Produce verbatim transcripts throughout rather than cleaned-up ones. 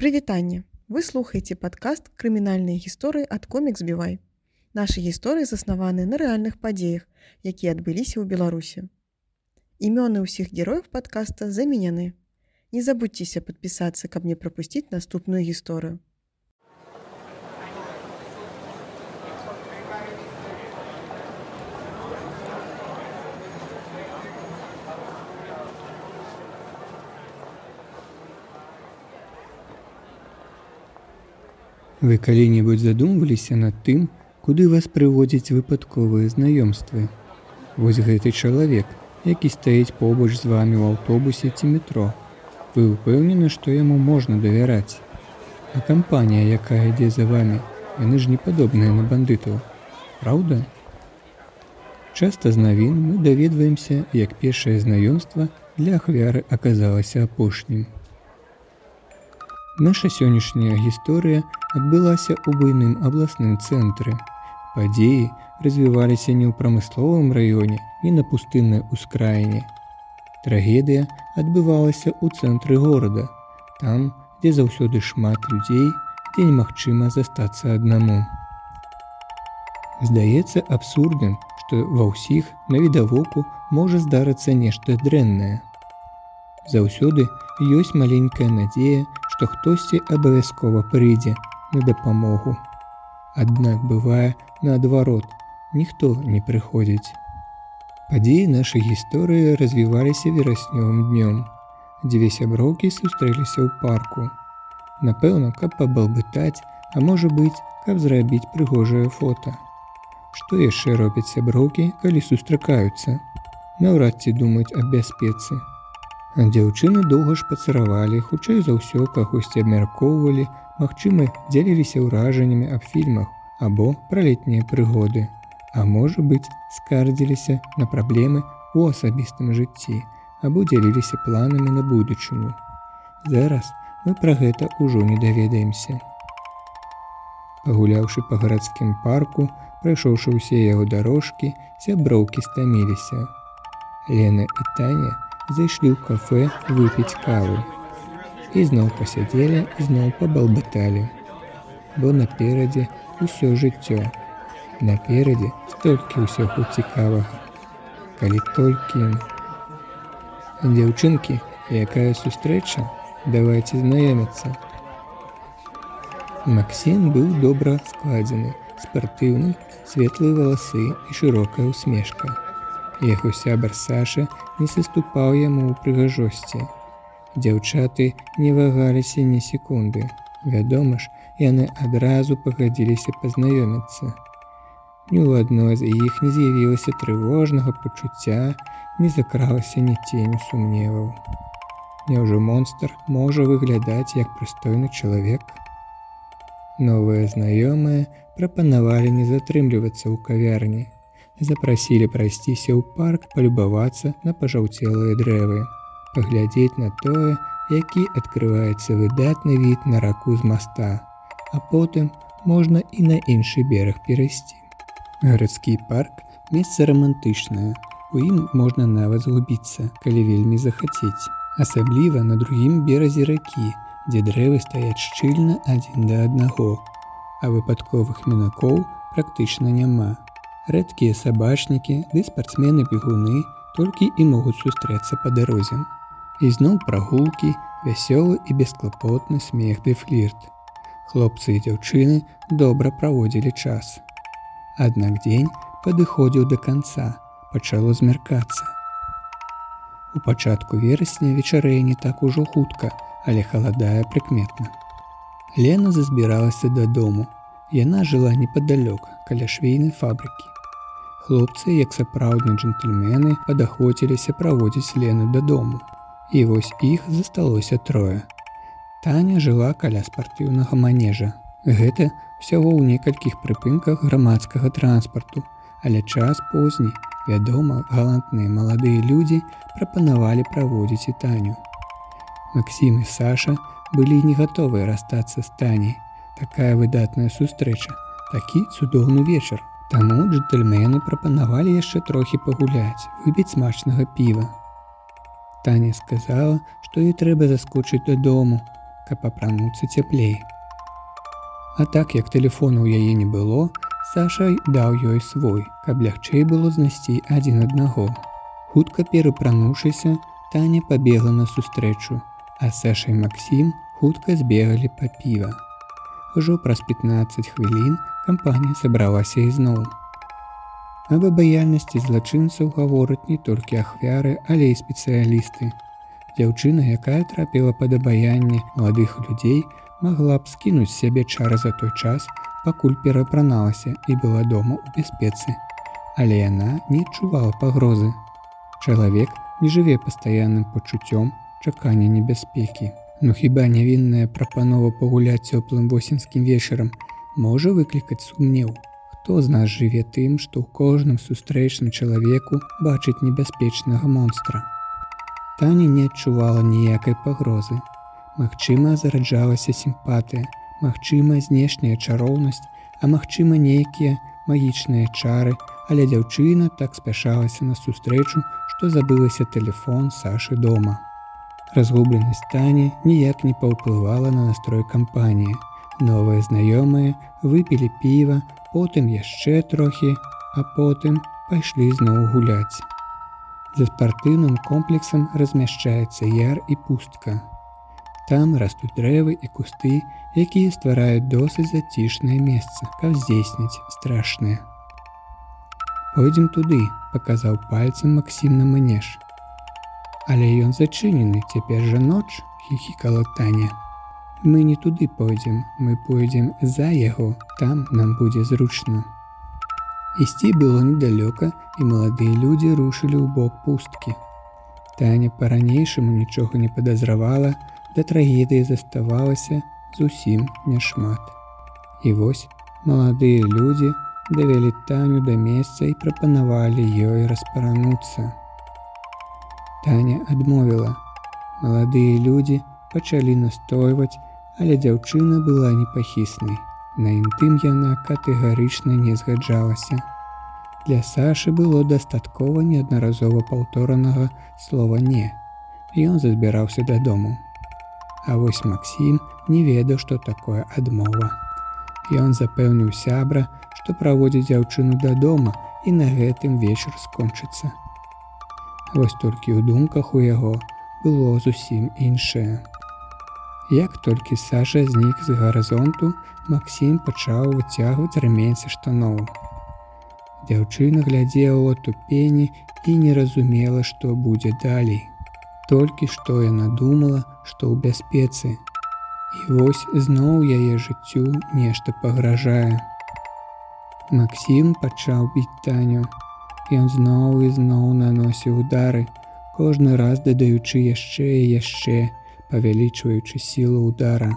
Прывітанне! Вы слухаеце падкаст «Крымінальныя гісторыі» ад Комікс.Бівай. Нашы гісторыі заснаваны на рэальных падзеях, якія адбыліся ў Беларусі. Імёны ўсіх герояў падкаста заменяны. Не забудзьцеся падпісацца, каб не прапусціць наступную гісторыю. Вы калі-небудзь задумваліся над тым, куды вас прыводзяць выпадковыя знаёмствы? Вось гэты чалавек, які стаіць побач з вамі ў аўтобусе ці метро. Вы ўпэўнены, што яму можна давяраць. А кампанія, якая ідзе за вамі, яны ж не падобныя на бандытаў. Праўда? Часта з навін мы даведваемся, як першае знаёмства для ахвяры аказалася апошнім. Наша сённяшняя гісторыя адбылася ў буйным абласным цэнтры. Падзеі развіваліся не ў прамысловым раёне, не на пустыннай ускраіне. Трагедыя адбывалася ў цэнтры горада, там, дзе заўсёды шмат людзей, дзе немагчыма застацца аднаму. Здаецца абсурдным, што ва ўсіх навідавоку можа здарыцца нешта дрэннае. Заўсёды ёсць маленькая надзея, што хтосьці абавязкова прыйдзе на дапамогу. Аднак бывае наадварот, ніхто не прыходзіць. Падзеі нашай гісторыі развіваліся вераснёвым днём. Дзве сяброўкі сустрэліся ў парку. Напэўна, каб пабалбытаць, а можа быць, каб зрабіць прыгожае фота. Што яшчэ робяць сяброўкі, калі сустракаюцца? Наўрад ці думаюць аб бяспецы. А дзяўчыны доўга шпацыравалі, хутчэй за ўсё кагосьці абмяркоўвалі, магчыма, дзяліліся ўражаннямі аб фільмах або пра летнія прыгоды. А можа быць, скардзіліся на праблемы ў асабістым жыцці або дзяліліся планамі на будучыню. Зараз мы пра гэта ўжо не даведаемся. Пагуляўшы па гарадскім парку, прайшоўшы ўсе яго дарожкі, сяброўкі стаміліся. Лена і Таня зайшлі ў кафэ выпіць каву. І зноў пасядзелі, зноў пабалбаталі. Бо наперадзе ўсё жыццё. Наперадзе столькі ўсяго цікавага. Калі толькі... Дзяўчынкі, якая сустрэча? Давайце знаёміцца. Максім быў добра складзены, спартыўны, светлыя валасы і шырокая усмешка. Яго сябар Саша не саступаў яму ў прыгажосці. Дзяўчаты не вагаліся ні секунды. Вядома ж, яны адразу пагадзіліся пазнаёміцца. Ні ў адной з іх не з'явілася трывожнага пачуцця, не закралася ні ценю сумневаў. Няўжо монстр можа выглядаць як прыстойны чалавек? Новыя знаёмыя прапанавалі не затрымлівацца ў кавярні. Запрасілі прайсціся ў парк, палюбавацца на пажаўцелыя дрэвы, паглядзець на тое, які адкрываецца выдатны від на раку з моста, а потым можна і на іншы бераг перайсці. Гарадскі парк – месца рамантычнае, у ім можна нават згубіцца, калі вельмі захацець. Асабліва на другім беразе ракі, дзе дрэвы стаяць шчыльна адзін да аднаго, а выпадковых мінакоў практычна няма. Рэдкія сабачнікі ды спартсмены-бегуны толькі і могуць сустрэцца па дарозе. І зноў прагулкі, вясёлы і бесклапотны смех ды флірт. Хлопцы і дзяўчыны добра праводзілі час. Аднак дзень падыходзіў да канца, пачало змяркацца. У пачатку верасня вечарэе не так ужо хутка, але халадае прыкметна. Лена зазбіралася дадому. Яна жыла непадалёк, каля швейнай фабрыкі. Хлопцы, як сапраўдныя джентльмены, падахвоціліся праводзіць Лену дадому. І вось іх засталося трое. Таня жыла каля спартыўнага манежа. Гэта ўсяго ў некалькіх прыпынках грамадскага транспарту, але час позні, вядома, галантныя маладыя людзі прапанавалі праводзіць і Таню. Максім і Саша былі не гатовыя расстацца з Таняй. Такая выдатная сустрэча, такі цудоўны вечар. Таму джентльмены прапанавалі яшчэ трохі пагуляць, выпіць смачнага піва. Таня сказала, што ёй трэба заскочыць дадому, каб апрануцца цяплей. А так як тэлефона ў яе не было, Саша даў ёй свой, каб лягчэй было знайсці адзін аднаго. Хутка перапрануўшыся, Таня пабегла на сустрэчу, а Саша і Максім хутка збегалі па піва. Ужо праз пятнаццаць хвілін кампанія сабралася ізноў. Аб абаяльнасці злачынцаў гавораць не толькі ахвяры, але і спецыялісты. Дзяўчына, якая трапіла пад абаянне маладых людзей, магла б скінуць з сябе чары за той час, пакуль перапраналася і была дома ў бяспецы. Але яна не адчувала пагрозы. Чалавек не жыве пастаянным пачуццём чакання небяспекі. Ну хіба нявінная прапанова пагуляць цёплым восеньскім вечарам можа выклікаць сумнеў? Хто з нас жыве тым, што ў кожным сустрэчным чалавеку бачыць небяспечнага монстра? Таня не адчувала ніякай пагрозы. Магчыма, зараджалася сімпатыя, магчыма, знешняя чароўнасць, а магчыма, нейкія магічныя чары, але дзяўчына так спяшалася на сустрэчу, што забылася тэлефон Сашы дома. Разгубленасць Тані ніяк не паўплывала на настрой кампаніі. Новыя знаёмыя выпілі піва, потым яшчэ трохі, а потым пайшлі зноў гуляць. За спартыўным комплексам размяшчаецца яр і пустка. Там растуць дрэвы і кусты, якія ствараюць досыць зацішнае месца, каб здзейсніць страшнае. «Пойдзем туды», – паказаў пальцам Максім на манеж. «Але ён зачынены, цяпер жа ноч», – хіхікала Таня. «Мы не туды пойдзем, мы пойдзем за яго, там нам будзе зручна». Ісці было недалёка, і маладыя людзі рушылі ў бок пусткі. Таня па-ранейшаму нічога не падазравала, да трагедыі заставалася зусім няшмат. І вось маладыя людзі давялі Таню да месца і прапанавалі ёй распарануцца. Таня адмовіла. Маладыя людзі пачалі настойваць, але дзяўчына была непахіснай. На інтым яна катэгарычна не згаджалася. Для Сашы было дастаткова неаднаразова паўторанага слова «не». Ён забіраўся дадому. А вось Максім не ведаў, што такое адмова. Ён запэўніў сябра, што праводзіць дзяўчыну дадому і на гэтым вечар скончыцца. Вось толькі ў думках у яго было зусім іншае. Як толькі Саша знік з гарызонту, Максім пачаў выцягваць рэмень са штаноў. Дзяўчына глядзела ў атупенні і не разумела, што будзе далей. Толькі што яна думала, што ў бяспецы. І вось зноў яе жыццю нешта пагражае. Максім пачаў біць Таню. Ён зноў і зноў наносіў удары, кожны раз дадаючы яшчэ і яшчэ, павялічваючы сілу ўдара.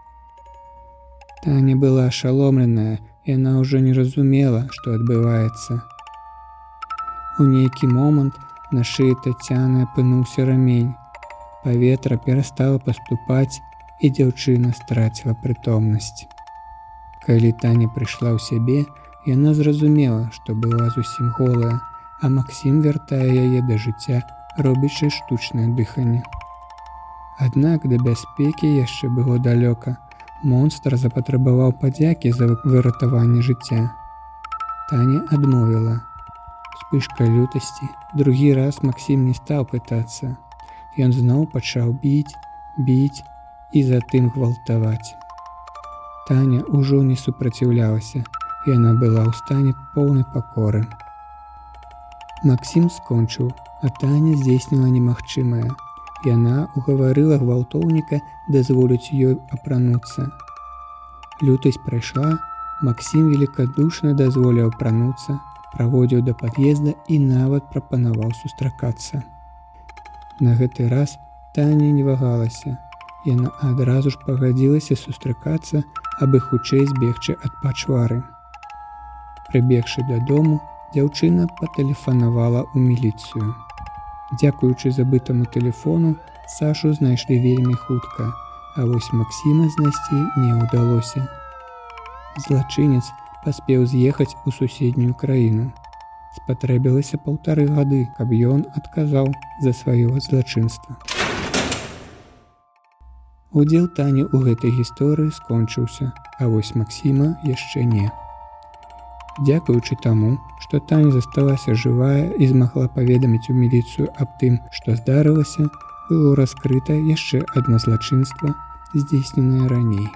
Таня была ашаломленая, яна ўжо не разумела, што адбываецца. У нейкі момант на шыі Тацяны апынуўся рамень. Паветра перастала паступаць, і дзяўчына страціла прытомнасць. Калі Таня прыйшла ў сябе, яна зразумела, што была зусім голая, а Максім вяртае яе да жыцця, робячы штучнае дыханне. Аднак да бяспекі яшчэ было далёка. Монстр запатрабаваў падзякі за выратаванне жыцця. Таня адмовіла. Успышка лютасці. Другі раз Максім не стаў пытацца. Ён зноў пачаў біць, біць і затым гвалтаваць. Таня ўжо не супраціўлялася. Яна была ў стане поўнай пакоры. Максім скончыў, а Таня здзейсніла немагчымае. Яна угаварыла гвалтоўніка дазволіць ёй апрануцца. Лютасць прайшла, Максім велікадушна дазволіў апрануцца, праводзіў да пад'езда і нават прапанаваў сустракацца. На гэты раз Таня не вагалася. Яна адразу ж пагадзілася сустракацца, абы хутчэй збегчы ад пачвары. Прыбегшы дадому, дзяўчына патэлефанавала ў міліцыю. Дзякуючы забытаму тэлефону, Сашу знайшлі вельмі хутка, а вось Максіма знайсці не ўдалося. Злачынец паспеў з'ехаць у суседнюю краіну. Спатрэбілася паўтары гады, каб ён адказаў за сваё злачынства. Удзел Тані ў гэтай гісторыі скончыўся, а вось Максіма яшчэ не. Дзякуючы таму, што Таня засталася жывая і змагла паведаміць у міліцыю аб тым, што здарылася, было раскрыта яшчэ адно злачынства, здзейсненае раней.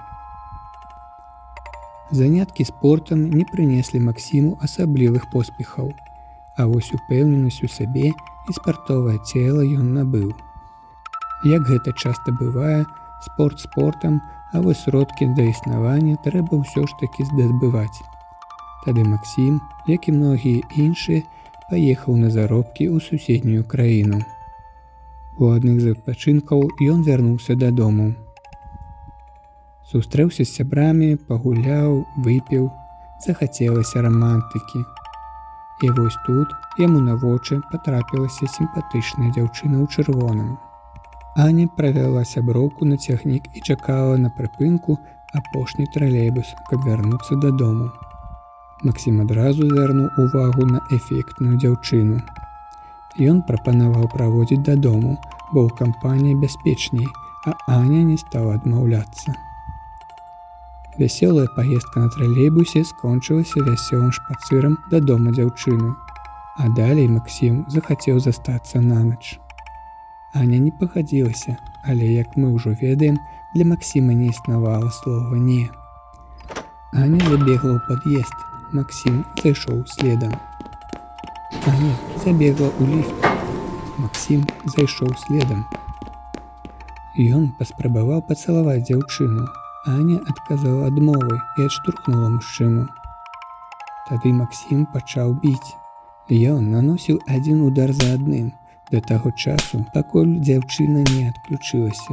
Заняткі спортам не прынеслі Максіму асаблівых поспехаў, а вось упэўненасць у сабе і спартовае цела ён набыў. Як гэта часта бывае, спорт спортам, а вось сродкі да існавання трэба ўсё ж такі здабываць. Тады Максім, як і многія іншыя, паехаў на заробкі ў суседнюю краіну. У адных з адпачынкаў ён вярнуўся дадому. Сустрэўся з сябрамі, пагуляў, выпіў, захацелася рамантыкі. І вось тут яму на вочы патрапілася сімпатычная дзяўчына ў чырвоным. Аня правяла сяброўку на цягнік і чакала на прыпынку апошні тралейбус, каб вярнуцца дадому. Максім адразу звярнуў увагу на эфектную дзяўчыну. Ён прапанаваў праводзіць дадому, бо ў кампаніі бяспечней, а Аня не стала адмаўляцца. Вясёлая паездка на тралейбусе скончылася вясёлым шпацырам да дома дзяўчыны, а далей Максім захацеў застацца на ноч. Аня не пагадзілася, але, як мы ўжо ведаем, для Максіма не існавала слова «не». Аня забегла ў пад'езд, Максім зайшоў следам. Аня забегла ў ліфт, Максім зайшоў следам. Ён паспрабаваў пацалаваць дзяўчыну, Аня адказала адмовай і адштурхнула мужчыну. Тады Максім пачаў біць. Ён наносіў адзін удар за адным, да таго часу, пакуль дзяўчына не адключылася.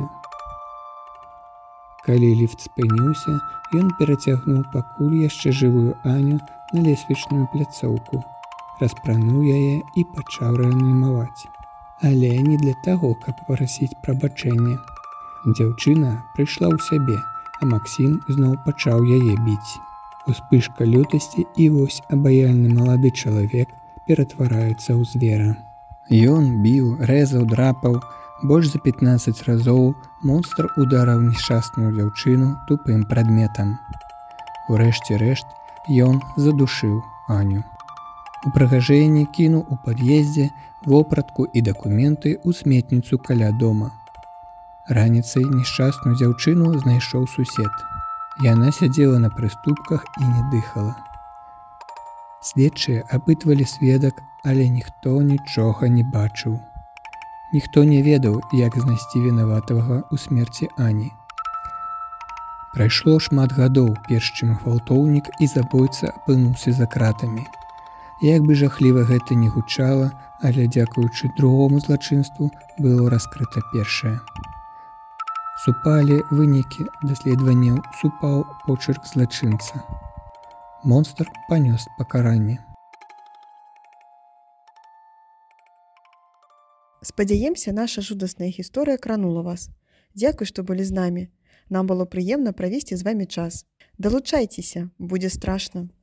Калі ліфт спыніўся, ён перацягнуў пакуль яшчэ жывую Аню на лесвічную пляцоўку, распрануў яе і пачаў рэанімаваць. Але не для таго, каб прасіць прабачэння. Дзяўчына прыйшла ў сябе, а Максім зноў пачаў яе біць. Успышка лютасці, і вось абаяльны малады чалавек ператвараецца ў звера. Ён біў, рэзаў, драпаў. Больш за пятнаццаць разоў монстр удараў нешчасную дзяўчыну тупым прадметам. Урэшце рэшт, ён задушыў Аню. Упрыгажэнне кінуў у пад'ездзе вопратку і дакументы ў сметніцу каля дома. Раніцай нешчасную дзяўчыну знайшоў сусед. Яна сядзела на прыступках і не дыхала. Следчыя апытвалі сведак, але ніхто нічога не бачыў. Ніхто не ведаў, як знайсці вінаватага ў смерці Ані. Прайшло шмат гадоў, перш чым гвалтоўнік і забойца апынуўся за кратамі. Як бы жахліва гэта не гучала, але дзякуючы другому злачынству было раскрыта першае. Супалі вынікі даследаванняў, супаў почерк злачынца. Монстр панёс пакаранне. Спадзяемся, наша жудасная гісторыя кранула вас. Дзякуй, што былі з намі. Нам было прыемна правесці з вамі час. Далучайцеся, будзе страшна.